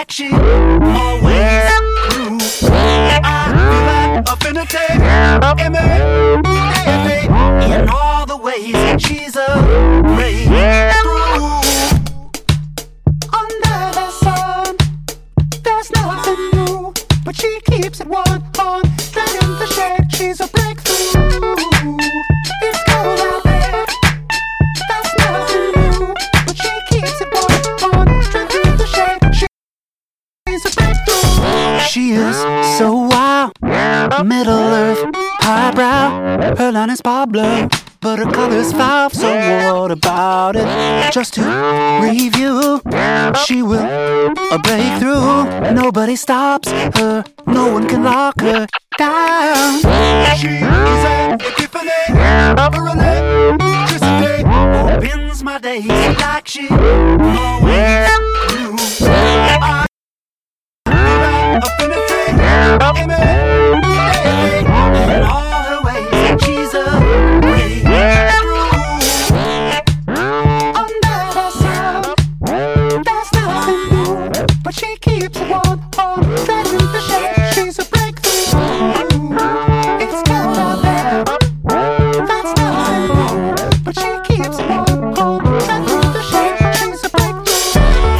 like she always knew. I feel that affinity in all the ways she's a breakthrough. Under the sun, there's nothing new, but she keeps it 100 in the shade. She's a breakthrough. It's cold out there, that's nothing new, but she keeps it 100 in the shade. She's a breakthrough. She is so wild, Middle Earth, highbrow. Her line is Pablo, but her color's foul. So what about it? Just to review, she will break through. Nobody stops her, no one can lock her down. She is an epiphany, or an electricity, opens my days like she always